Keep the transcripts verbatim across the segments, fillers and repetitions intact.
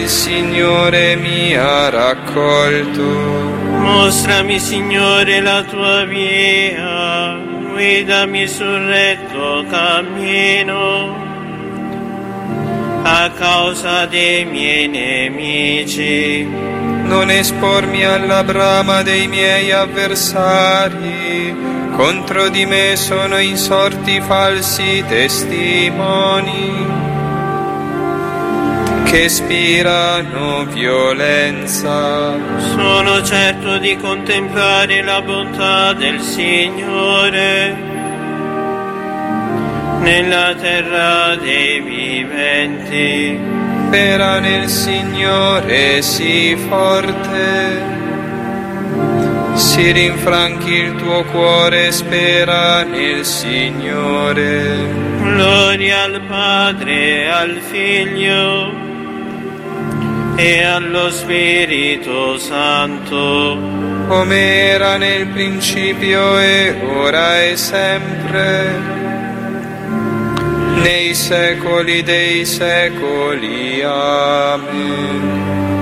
il Signore mi ha raccolto. Mostrami, Signore, la tua via, guidami sul retto cammino, a causa dei miei nemici. Non espormi alla brama dei miei avversari, contro di me sono insorti falsi testimoni, che spirano violenza. Sono certo di contemplare la bontà del Signore nella terra dei viventi. Spera nel Signore, sii forte, si rinfranchi il tuo cuore, spera nel Signore. Gloria al Padre, al Figlio e allo Spirito Santo, come era nel principio e ora e sempre, nei secoli dei secoli. Amen.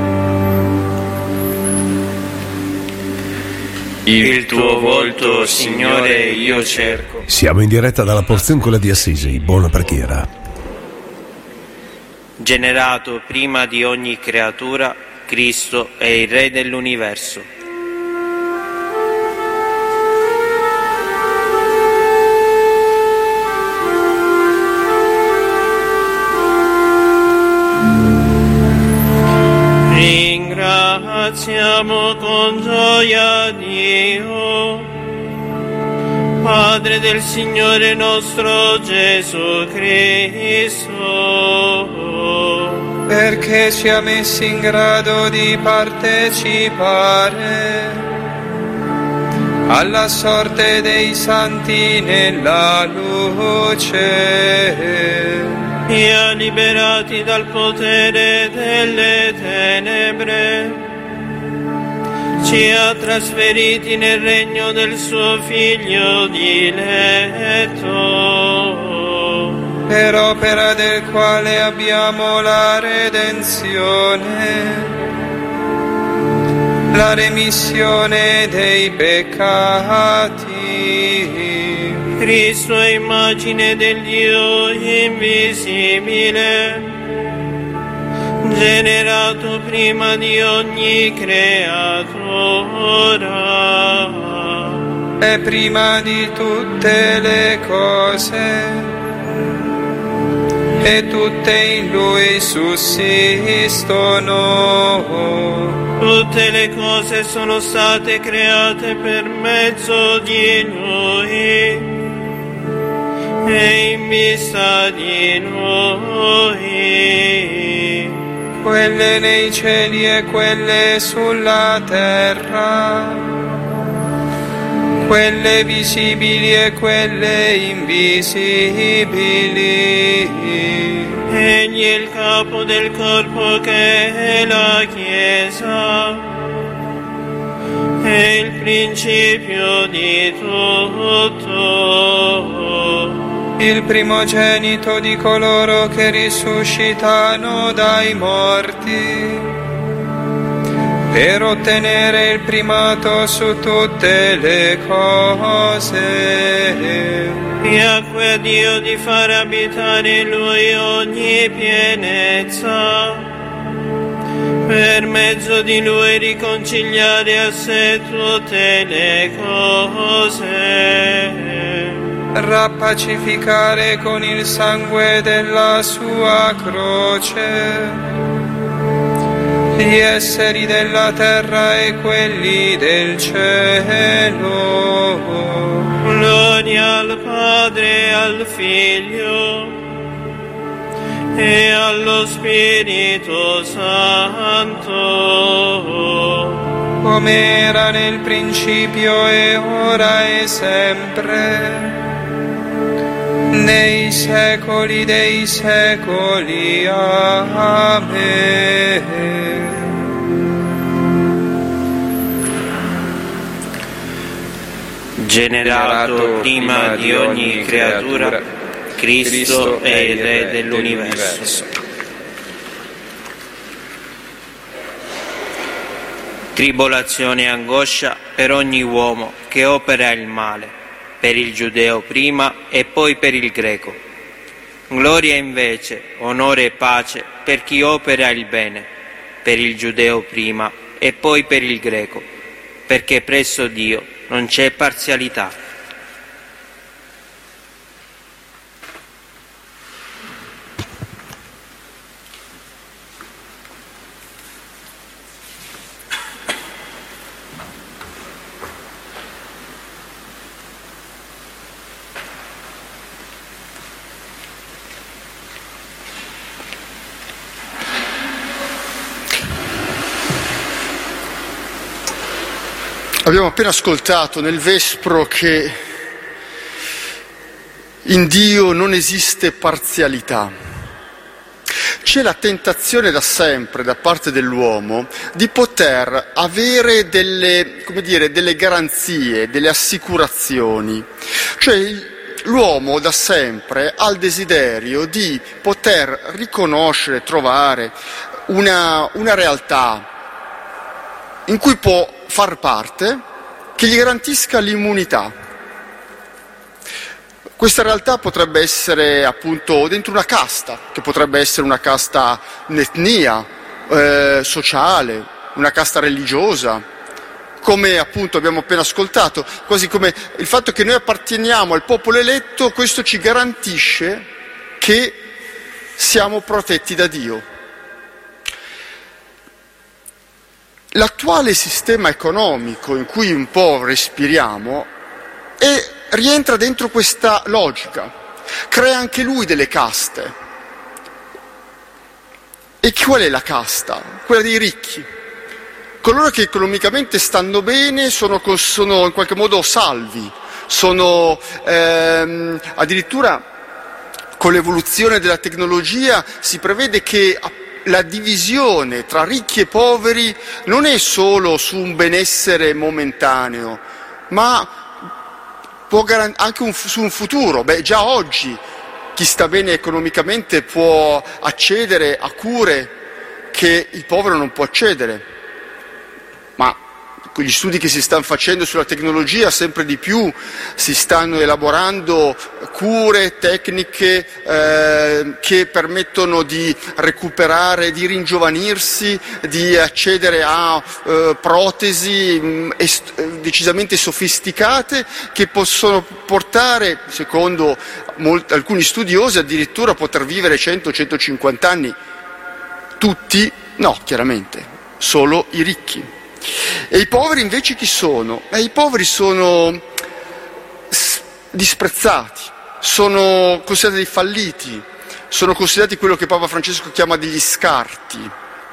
Il tuo volto, Signore, io cerco. Siamo in diretta dalla Porziuncola di Assisi. Buona preghiera. Generato prima di ogni creatura, Cristo è il Re dell'universo. Ringraziamo con gioia Dio, Padre del Signore nostro Gesù Cristo, perché ci ha messi in grado di partecipare alla sorte dei santi nella luce, e ha liberati dal potere delle tenebre, ci ha trasferiti nel regno del suo Figlio diletto, per opera del quale abbiamo la redenzione, la remissione dei peccati. Cristo è immagine del Dio invisibile, generato prima di ogni creatura. È prima di tutte le cose, e tutte in Lui sussistono. Tutte le cose sono state create per mezzo di Lui e in vista di Noi. Quelle nei cieli e quelle sulla terra, quelle visibili e quelle invisibili. Egli è il capo del corpo che è la Chiesa, è il principio di tutto, il primogenito di coloro che risuscitano dai morti, per ottenere il primato su tutte le cose. Piacque a Dio di far abitare in Lui ogni pienezza, per mezzo di Lui riconciliare a sé tutte le cose, rappacificare con il sangue della sua croce gli esseri della terra e quelli del cielo. Gloria al Padre e al Figlio e allo Spirito Santo, come era nel principio e ora e sempre, nei secoli dei secoli. Amen. Generato prima di ogni creatura, Cristo è il Re dell'universo. tribolazione e angoscia per ogni uomo che opera il male, per il giudeo prima e poi per il greco. Gloria invece, onore e pace per chi opera il bene, per il giudeo prima e poi per il greco, perché presso Dio non c'è parzialità. Abbiamo appena ascoltato nel Vespro che in Dio non esiste parzialità. C'è la tentazione da sempre, da parte dell'uomo, di poter avere delle, come dire, delle garanzie, delle assicurazioni. Cioè l'uomo da sempre ha il desiderio di poter riconoscere, trovare una, una realtà in cui può far parte, che gli garantisca l'immunità. Questa realtà potrebbe essere appunto dentro una casta, che potrebbe essere una casta, un'etnia eh, sociale, una casta religiosa, come appunto abbiamo appena ascoltato, quasi come il fatto che noi apparteniamo al popolo eletto, questo ci garantisce che siamo protetti da Dio. L'attuale sistema economico in cui un po' respiriamo è, rientra dentro questa logica, crea anche lui delle caste. E qual è la casta? Quella dei ricchi. Coloro che economicamente stanno bene sono, sono in qualche modo salvi, sono ehm, addirittura con l'evoluzione della tecnologia si prevede che la divisione tra ricchi e poveri non è solo su un benessere momentaneo, ma può garant- anche un, su un futuro. Beh, già oggi chi sta bene economicamente può accedere a cure che il povero non può accedere, ma gli studi che si stanno facendo sulla tecnologia sempre di più si stanno elaborando cure, tecniche eh, che permettono di recuperare, di ringiovanirsi, di accedere a eh, protesi mh, est- decisamente sofisticate che possono portare, secondo molti, alcuni studiosi, addirittura a poter vivere cento centocinquanta anni. Tutti? No, chiaramente, solo i ricchi. E i poveri invece chi sono? Eh, I poveri sono disprezzati, sono considerati dei falliti, sono considerati quello che Papa Francesco chiama degli scarti.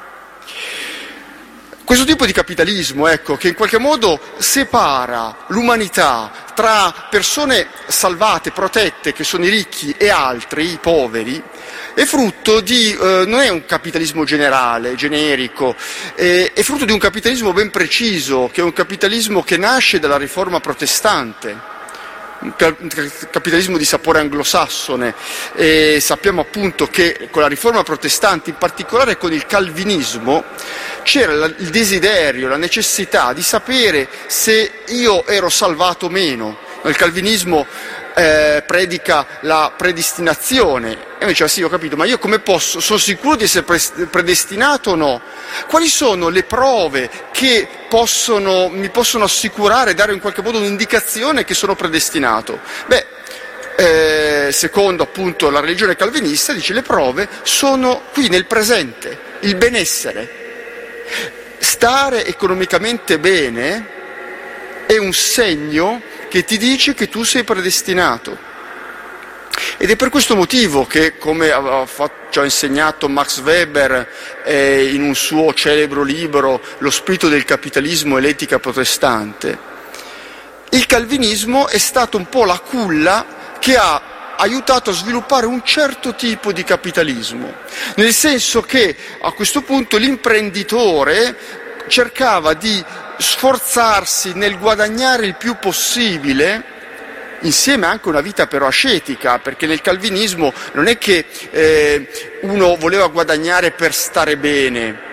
Questo tipo di capitalismo, ecco, che in qualche modo separa l'umanità tra persone salvate, protette, che sono i ricchi, e altri, i poveri, è frutto di, eh, non è un capitalismo generale, generico, è, è frutto di un capitalismo ben preciso, che è un capitalismo che nasce dalla riforma protestante, un capitalismo di sapore anglosassone, e sappiamo appunto che con la riforma protestante, in particolare con il calvinismo, c'era il desiderio, la necessità di sapere se io ero salvato o meno. Il calvinismo eh, predica la predestinazione, e mi diceva sì, ho capito, ma io come posso, sono sicuro di essere pre- predestinato o no? Quali sono le prove che possono, mi possono assicurare, dare in qualche modo un'indicazione che sono predestinato? Beh, eh, secondo appunto la religione calvinista, dice le prove sono qui nel presente, il benessere. Stare economicamente bene è un segno che ti dice che tu sei predestinato. Ed è per questo motivo che, come ha ci ha insegnato Max Weber eh, in un suo celebro libro Lo spirito del capitalismo e l'etica protestante, il calvinismo è stato un po' la culla che ha aiutato a sviluppare un certo tipo di capitalismo, nel senso che a questo punto l'imprenditore cercava di sforzarsi nel guadagnare il più possibile, insieme anche una vita però ascetica, perché nel calvinismo non è che eh, uno voleva guadagnare per stare bene,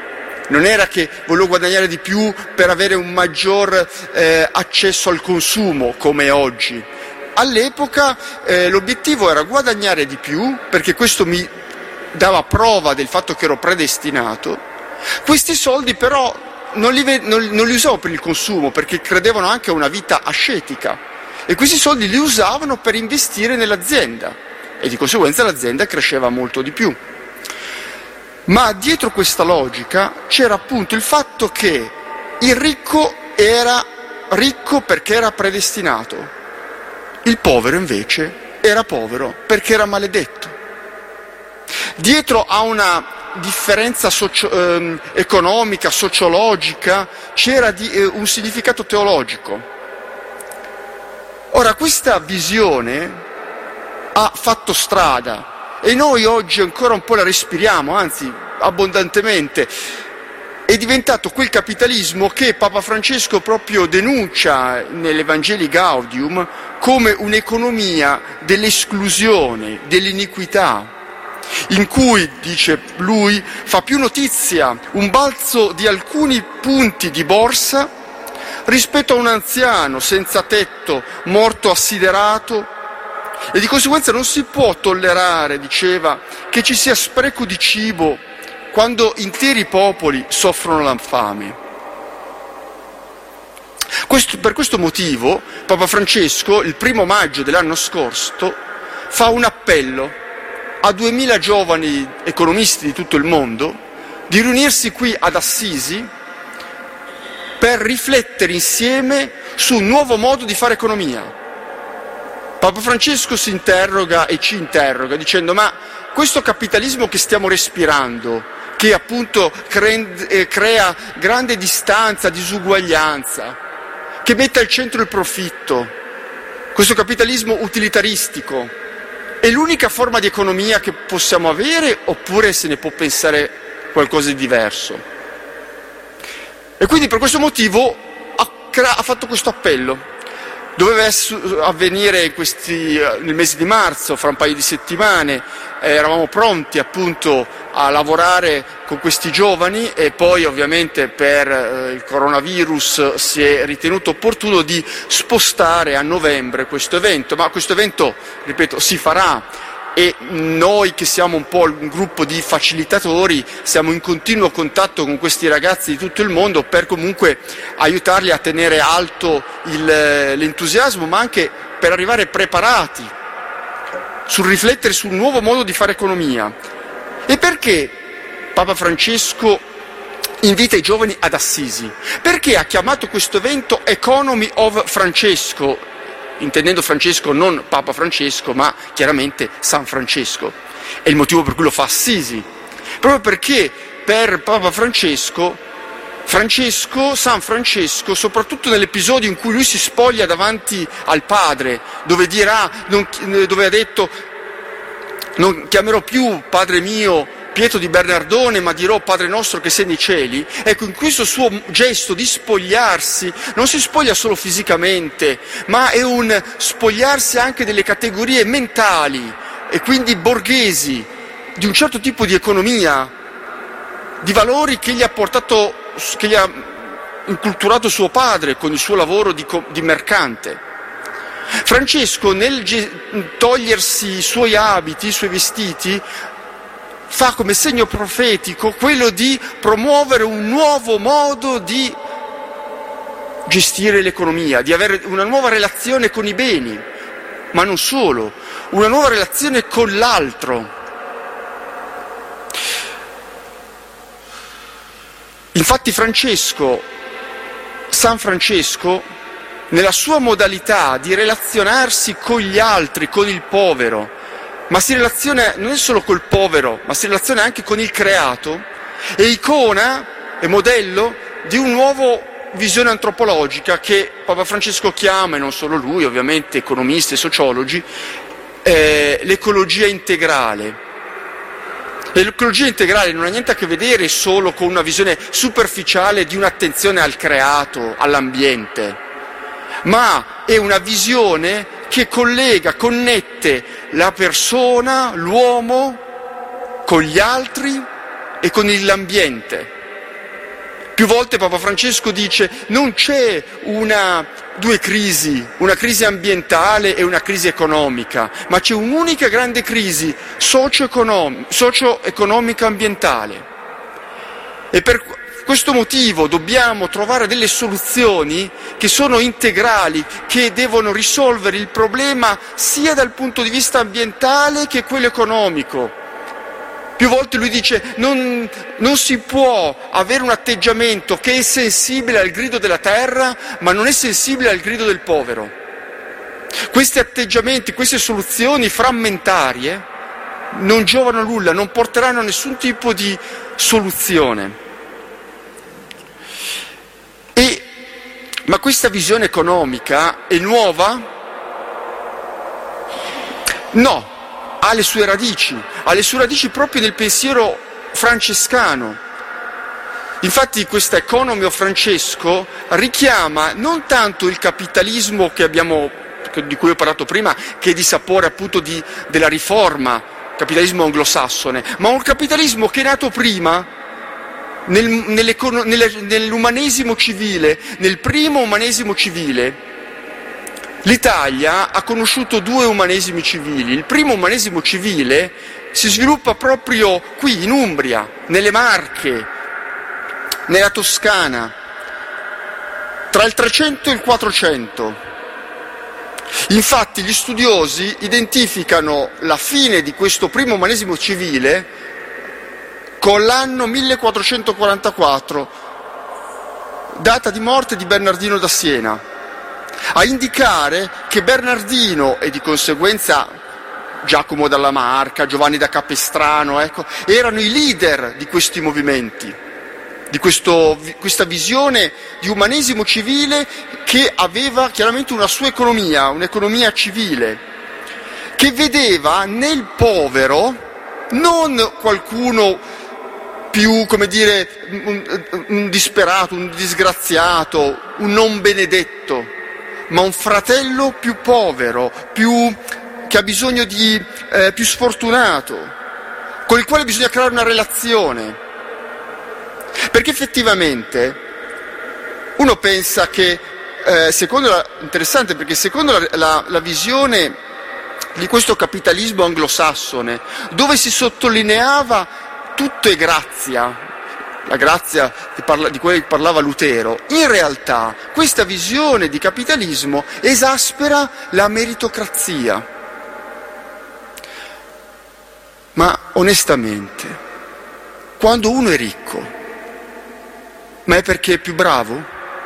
non era che volevo guadagnare di più per avere un maggior eh, accesso al consumo come oggi. All'epoca eh, l'obiettivo era guadagnare di più, perché questo mi dava prova del fatto che ero predestinato. Questi soldi però non li, non, non li usavo per il consumo, perché credevano anche a una vita ascetica, e questi soldi li usavano per investire nell'azienda, e di conseguenza l'azienda cresceva molto di più. Ma dietro questa logica c'era appunto il fatto che il ricco era ricco perché era predestinato, il povero invece era povero perché era maledetto. Dietro a una differenza socio- ehm, economica, sociologica, c'era di, eh, un significato teologico. Ora, questa visione ha fatto strada e noi oggi ancora un po' la respiriamo, anzi abbondantemente. È diventato quel capitalismo che Papa Francesco proprio denuncia nell'Evangelii Gaudium come un'economia dell'esclusione, dell'iniquità, in cui, dice lui, fa più notizia un balzo di alcuni punti di borsa rispetto a un anziano senza tetto, morto assiderato, e di conseguenza non si può tollerare, diceva, che ci sia spreco di cibo quando interi popoli soffrono la fame. Questo, per questo motivo Papa Francesco, il primo maggio dell'anno scorso, fa un appello a duemila giovani economisti di tutto il mondo di riunirsi qui ad Assisi per riflettere insieme su un nuovo modo di fare economia. Papa Francesco si interroga e ci interroga dicendo: ma questo capitalismo che stiamo respirando, che appunto crea grande distanza, disuguaglianza, che mette al centro il profitto, questo capitalismo utilitaristico, è l'unica forma di economia che possiamo avere, oppure se ne può pensare qualcosa di diverso? E quindi per questo motivo ha, crea- ha fatto questo appello. Doveva avvenire in questi, nel mese di marzo, fra un paio di settimane. Eh, eravamo pronti appunto a lavorare con questi giovani, e poi ovviamente per eh, il coronavirus si è ritenuto opportuno di spostare a novembre questo evento, ma questo evento, ripeto, si farà, e noi che siamo un po' un gruppo di facilitatori siamo in continuo contatto con questi ragazzi di tutto il mondo per comunque aiutarli a tenere alto il, l'entusiasmo, ma anche per arrivare preparati sul riflettere sul nuovo modo di fare economia. E perché Papa Francesco invita i giovani ad Assisi? Perché ha chiamato questo evento Economy of Francesco, intendendo Francesco non Papa Francesco, ma chiaramente San Francesco. È il motivo per cui lo fa Assisi, proprio perché per Papa Francesco, Francesco, San Francesco, soprattutto nell'episodio in cui lui si spoglia davanti al Padre, dove dirà, non, dove ha detto: non chiamerò più Padre mio Pietro di Bernardone, ma dirò Padre nostro che sei nei cieli. Ecco, in questo suo gesto di spogliarsi, non si spoglia solo fisicamente, ma è un spogliarsi anche delle categorie mentali e quindi borghesi, di un certo tipo di economia, di valori che gli ha portato, che gli ha inculturato suo padre con il suo lavoro di, di mercante. Francesco, nel ge- togliersi i suoi abiti, i suoi vestiti, fa come segno profetico quello di promuovere un nuovo modo di gestire l'economia, di avere una nuova relazione con i beni, ma non solo, una nuova relazione con l'altro. Infatti Francesco, San Francesco, nella sua modalità di relazionarsi con gli altri, con il povero, ma si relaziona non è solo col povero, ma si relaziona anche con il creato, è icona, è modello di un nuovo visione antropologica che Papa Francesco chiama, e non solo lui, ovviamente economisti e sociologi, eh, l'ecologia integrale. E l'ecologia integrale non ha niente a che vedere solo con una visione superficiale di un'attenzione al creato, all'ambiente, ma è una visione che collega, connette la persona, l'uomo, con gli altri e con l'ambiente. Più volte Papa Francesco dice non c'è una, due crisi, una crisi ambientale e una crisi economica, ma c'è un'unica grande crisi socio-econom- socio-economica ambientale. E per questo motivo dobbiamo trovare delle soluzioni che sono integrali, che devono risolvere il problema sia dal punto di vista ambientale che quello economico. Più volte lui dice non, non si può avere un atteggiamento che è sensibile al grido della terra, ma non è sensibile al grido del povero. Questi atteggiamenti, queste soluzioni frammentarie non giovano a nulla, non porteranno a nessun tipo di soluzione. E, ma questa visione economica è nuova? No. Ha le sue radici, ha le sue radici proprio nel pensiero francescano. Infatti questa Economy of Francesco richiama non tanto il capitalismo che abbiamo, di cui ho parlato prima, che è di sapore appunto di, della riforma, capitalismo anglosassone, ma un capitalismo che è nato prima nel, nell'umanesimo civile, nel primo umanesimo civile. L'Italia ha conosciuto due umanesimi civili. Il primo umanesimo civile si sviluppa proprio qui, in Umbria, nelle Marche, nella Toscana, tra il trecento e il quattrocento. Infatti gli studiosi identificano la fine di questo primo umanesimo civile con l'anno millequattrocentoquarantaquattro, data di morte di Bernardino da Siena, a indicare che Bernardino e di conseguenza Giacomo dalla Marca, Giovanni da Capestrano, ecco, erano i leader di questi movimenti, di questo, questa visione di umanesimo civile che aveva chiaramente una sua economia, un'economia civile, che vedeva nel povero non qualcuno più, come dire, un, un disperato, un disgraziato, un non benedetto, ma un fratello più povero, più, che ha bisogno di eh, più sfortunato, con il quale bisogna creare una relazione. Perché effettivamente uno pensa che, eh, secondo la, interessante perché secondo la, la, la visione di questo capitalismo anglosassone, dove si sottolineava tutto è grazia, la grazia di, parla, di cui parlava Lutero, in realtà questa visione di capitalismo esaspera la meritocrazia. Ma onestamente, quando uno è ricco, ma è perché è più bravo?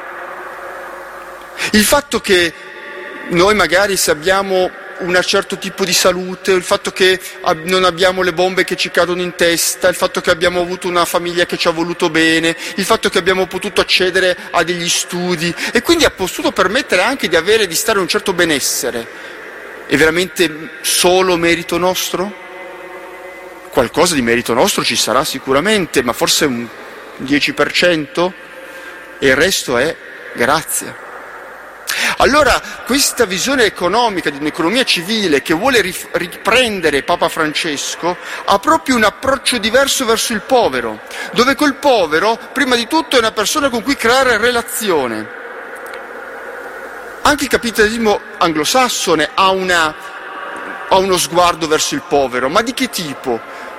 Il fatto che noi magari se abbiamo un certo tipo di salute, il fatto che non abbiamo le bombe che ci cadono in testa, il fatto che abbiamo avuto una famiglia che ci ha voluto bene, il fatto che abbiamo potuto accedere a degli studi e quindi ha potuto permettere anche di avere, di stare un certo benessere, è veramente solo merito nostro? Qualcosa di merito nostro ci sarà sicuramente, ma forse un dieci per cento e il resto è grazia. Allora questa visione economica di un'economia civile che vuole riprendere Papa Francesco ha proprio un approccio diverso verso il povero, dove quel povero prima di tutto è una persona con cui creare relazione. Anche il capitalismo anglosassone ha, una, ha uno sguardo verso il povero, ma di che tipo?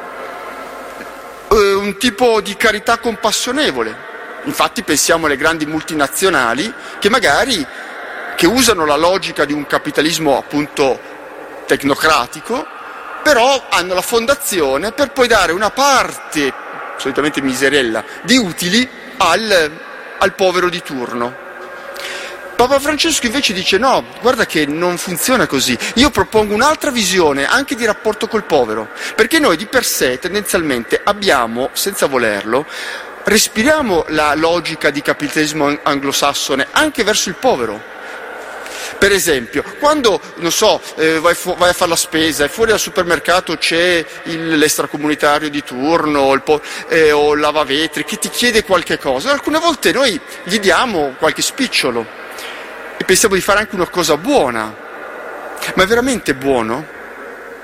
Eh, un tipo di carità compassionevole. Infatti pensiamo alle grandi multinazionali che magari che usano la logica di un capitalismo appunto tecnocratico, però hanno la fondazione per poi dare una parte, solitamente miserella, di utili al, al povero di turno. Papa Francesco invece dice no, guarda che non funziona così, io propongo un'altra visione anche di rapporto col povero, perché noi di per sé tendenzialmente abbiamo, senza volerlo, respiriamo la logica di capitalismo anglosassone anche verso il povero. Per esempio, quando, non so, eh, vai, fu- vai a fare la spesa e fuori dal supermercato c'è il, l'extracomunitario di turno il po- eh, o il lavavetri che ti chiede qualche cosa, alcune volte noi gli diamo qualche spicciolo e pensiamo di fare anche una cosa buona, ma è veramente buono?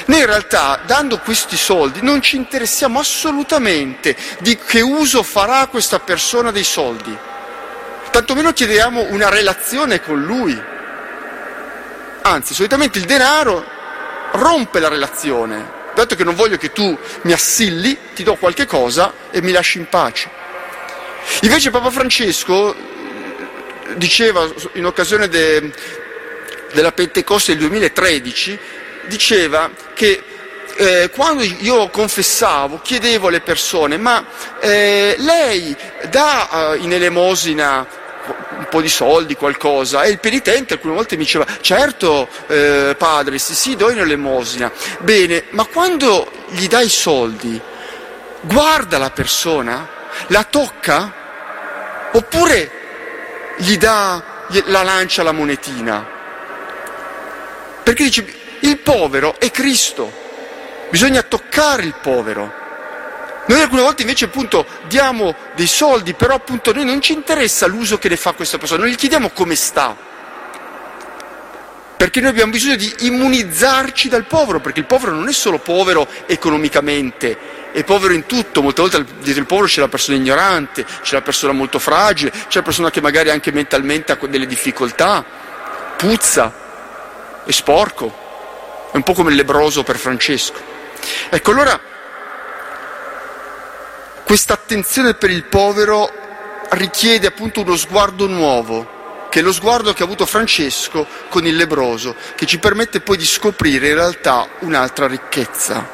Noi in realtà, dando questi soldi, non ci interessiamo assolutamente di che uso farà questa persona dei soldi. Tantomeno chiediamo una relazione con lui. Anzi, solitamente il denaro rompe la relazione. Dato che non voglio che tu mi assilli, ti do qualche cosa e mi lasci in pace. Invece Papa Francesco diceva in occasione de, della Pentecoste del duemilatredici, diceva che eh, quando io confessavo, chiedevo alle persone, ma eh, lei dà eh, in elemosina un po' di soldi, qualcosa, e il penitente alcune volte mi diceva, certo eh, padre, sì sì, do in elemosina. Bene, ma quando gli dai i soldi, guarda la persona, la tocca, oppure gli dà, la lancia la monetina? Perché dice, il povero è Cristo, bisogna toccare il povero. Noi alcune volte invece appunto diamo dei soldi, però appunto noi non ci interessa l'uso che ne fa questa persona, non gli chiediamo come sta, perché noi abbiamo bisogno di immunizzarci dal povero, perché il povero non è solo povero economicamente, è povero in tutto. Molte volte dietro il povero c'è la persona ignorante, c'è la persona molto fragile, c'è la persona che magari anche mentalmente ha delle difficoltà, puzza, è sporco, è un po' come il lebbroso per Francesco. Ecco, allora questa attenzione per il povero richiede appunto uno sguardo nuovo, che è lo sguardo che ha avuto Francesco con il lebbroso, che ci permette poi di scoprire in realtà un'altra ricchezza.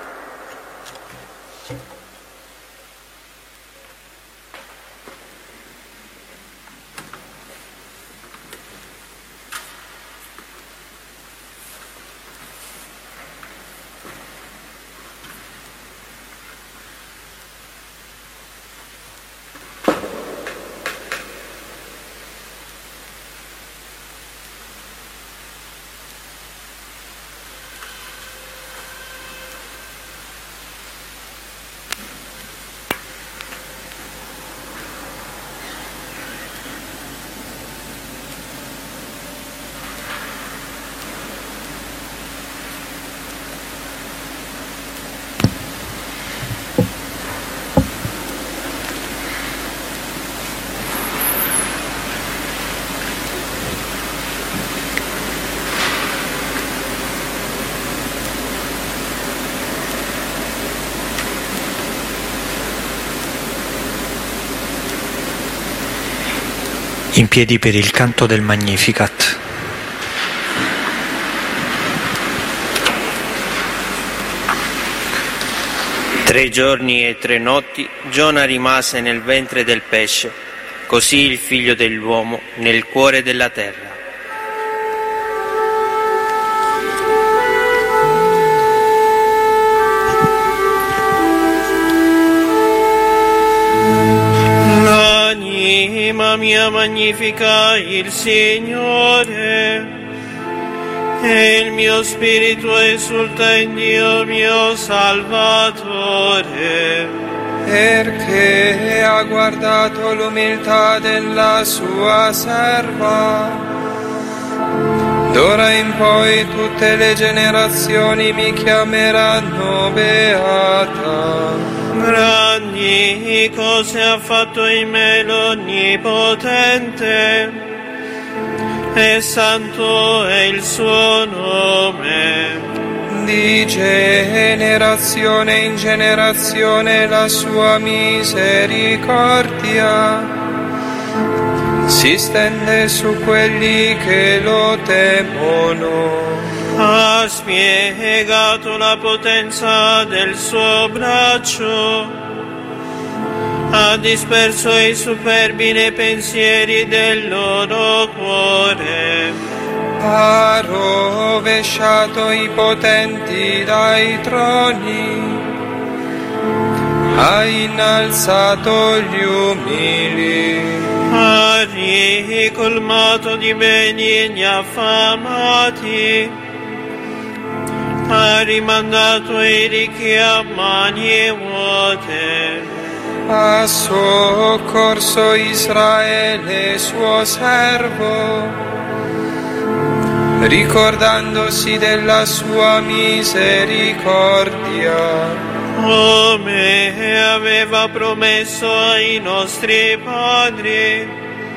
In piedi per il canto del Magnificat. Tre giorni e tre notti Giona rimase nel ventre del pesce, così il figlio dell'uomo nel cuore della terra. L'anima mia magnifica il Signore, e il mio spirito esulta in Dio mio Salvatore, perché ha guardato l'umiltà della sua serva. D'ora in poi tutte le generazioni mi chiameranno beata. Grandi cose ha fatto in me l'Onnipotente, e santo è il suo nome. Di generazione in generazione la sua misericordia si stende su quelli che lo temono. Ha spiegato la potenza del suo braccio, ha disperso i superbi nei pensieri del loro cuore. Ha rovesciato i potenti dai troni, ha innalzato gli umili. Ha ricolmato di beni gli affamati, ha rimandato i ricchi a mani vuote. Ha soccorso Israele suo servo, ricordandosi della sua misericordia, come aveva promesso ai nostri padri,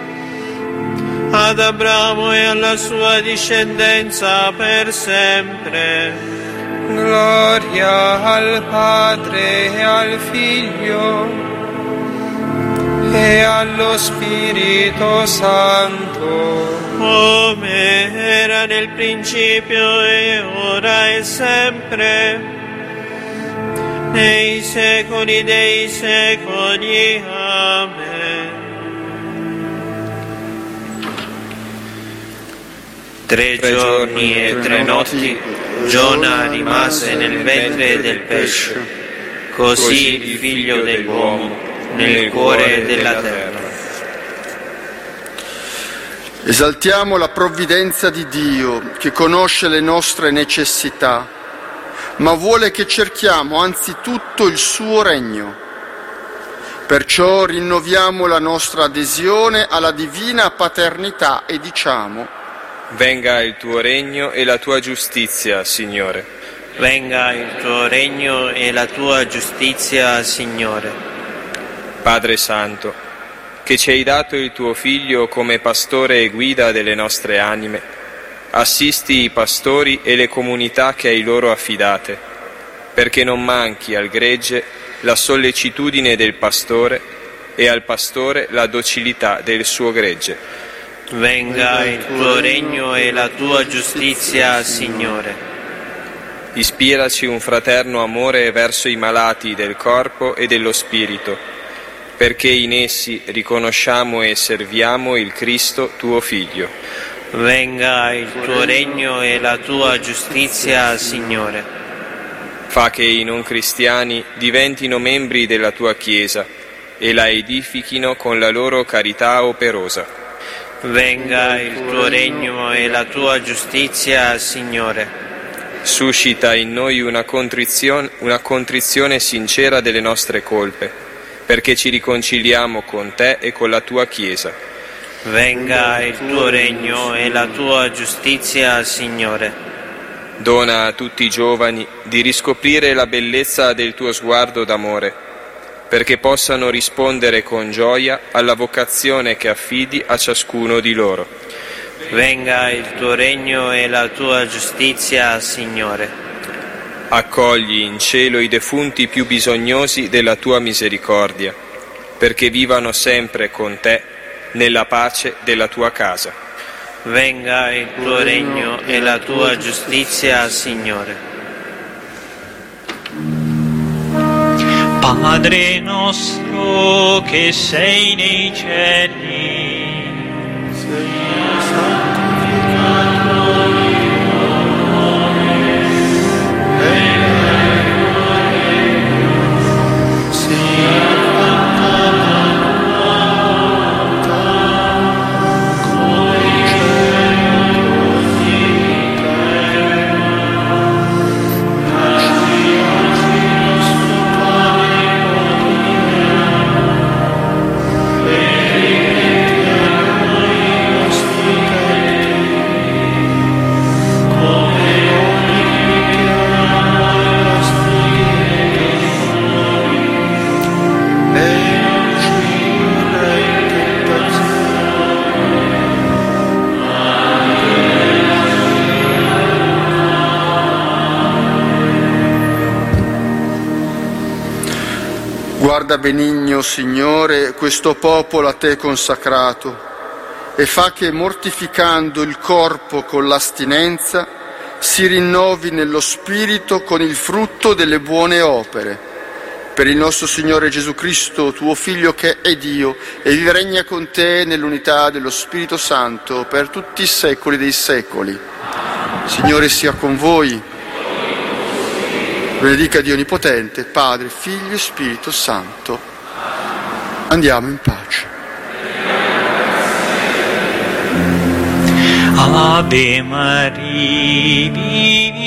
ad Abramo e alla sua discendenza per sempre. Gloria al Padre e al Figlio e allo Spirito Santo, come era nel principio e ora e sempre, nei secoli dei secoli. Amen. Tre giorni e tre notti Giona rimase nel ventre del pesce, così il Figlio dell'uomo nel cuore della terra. Esaltiamo la provvidenza di Dio che conosce le nostre necessità, ma vuole che cerchiamo anzitutto il suo regno. Perciò rinnoviamo la nostra adesione alla divina paternità e diciamo: venga il tuo regno e la tua giustizia, Signore. Venga il tuo regno e la tua giustizia, Signore. Padre Santo, che ci hai dato il tuo Figlio come pastore e guida delle nostre anime, assisti i pastori e le comunità che hai loro affidate, perché non manchi al gregge la sollecitudine del pastore e al pastore la docilità del suo gregge. Venga il tuo regno e la tua giustizia, Signore. Ispiraci un fraterno amore verso i malati del corpo e dello spirito, perché in essi riconosciamo e serviamo il Cristo, tuo Figlio. Venga il tuo regno e la tua giustizia, Signore. Fa che i non cristiani diventino membri della tua Chiesa e la edifichino con la loro carità operosa. Venga il tuo regno e la tua giustizia, Signore. Suscita in noi una contrizione, una contrizione sincera delle nostre colpe, perché ci riconciliamo con te e con la tua Chiesa. Venga il tuo regno e la tua giustizia, Signore. Dona a tutti i giovani di riscoprire la bellezza del tuo sguardo d'amore, perché possano rispondere con gioia alla vocazione che affidi a ciascuno di loro. Venga il tuo regno e la tua giustizia, Signore. Accogli in cielo i defunti più bisognosi della tua misericordia, perché vivano sempre con te nella pace della tua casa. Venga il tuo regno e la tua giustizia, Signore. Padre nostro che sei nei cieli, sia santificato il tuo nome, venga il tuo regno, sia fatta la tua volontà, come in cielo così in terra. Dacci oggi il nostro pane Guarda benigno, Signore, questo popolo a te consacrato e fa che, mortificando il corpo con l'astinenza, si rinnovi nello spirito con il frutto delle buone opere. Per il nostro Signore Gesù Cristo, tuo Figlio che è Dio e vive e regna con te nell'unità dello Spirito Santo per tutti i secoli dei secoli. Signore sia con voi. Benedica Dio Onnipotente, Padre, Figlio e Spirito Santo. Andiamo in pace. Ave Maria,